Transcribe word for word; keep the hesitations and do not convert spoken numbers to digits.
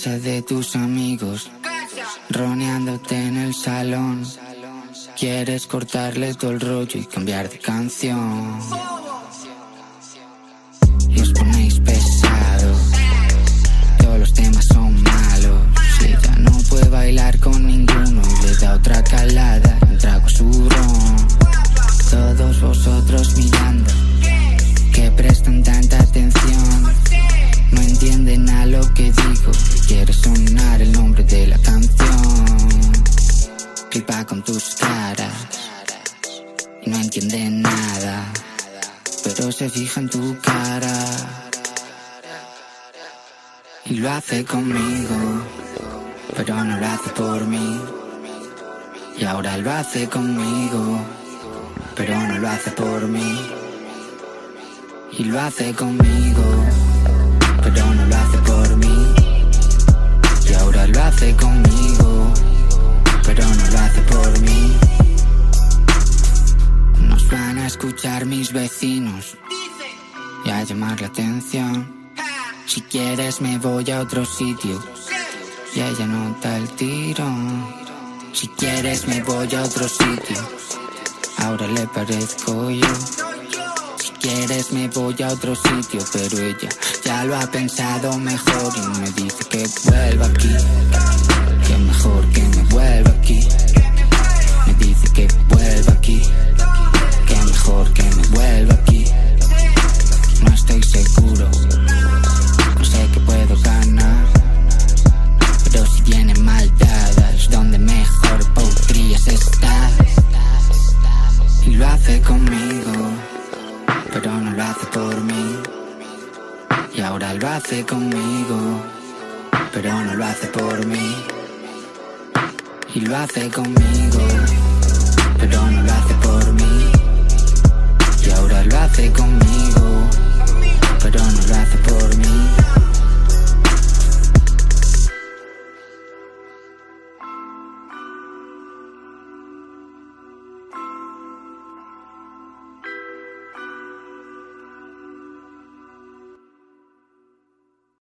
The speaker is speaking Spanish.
casa de tus amigos, roneándote en el salón. Quieres cortarle todo el rollo y cambiar de canción. Y os ponéis pesados, todos los temas son malos. Si ella no puede bailar con ninguno y le da otra calada, un trago su ron. Todos vosotros mirando, que prestan tanta atención, no entienden a lo que digo. Quiere sonar el nombre de la canción. Flipa con tus caras y no entienden nada, pero se fija en tu cara. Y lo hace conmigo, pero no lo hace por mí. Y ahora lo hace conmigo, pero no lo hace por mí. Y lo hace conmigo, pero no lo hace por mí. Y ahora lo hace conmigo, pero no lo hace por mí. Nos van a escuchar mis vecinos y a llamar la atención. Si quieres me voy a otro sitio y ella nota el tirón. Si quieres me voy a otro sitio, ahora le parezco yo. Si quieres me voy a otro sitio, pero ella ya lo ha pensado mejor y me dice que vuelva aquí. Que mejor que me vuelva aquí. Me dice que vuelva aquí. Que mejor que me vuelva aquí. No estoy seguro, no sé que puedo ganar, pero si vienen mal dadas, donde mejor podrías estar. Y lo hace conmigo, pero no lo hace por mí. Y ahora lo hace conmigo, pero no lo hace por mí. Y lo hace conmigo, pero no lo hace por mí.